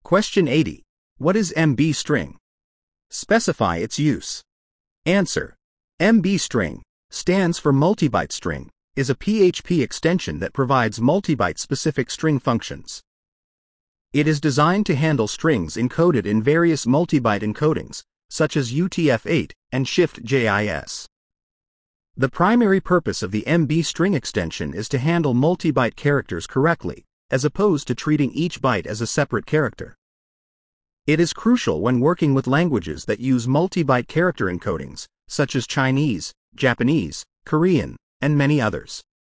Question 80. What is MB string? Specify its use. Answer. MB string stands for multibyte string, is a PHP extension that provides multibyte-specific string functions. It is designed to handle strings encoded in various multibyte encodings, such as UTF-8 and Shift-JIS. The primary purpose of the MB string extension is to handle multibyte characters correctly, as opposed to treating each byte as a separate character. It is crucial when working with languages that use multibyte character encodings, such as Chinese, Japanese, Korean, and many others.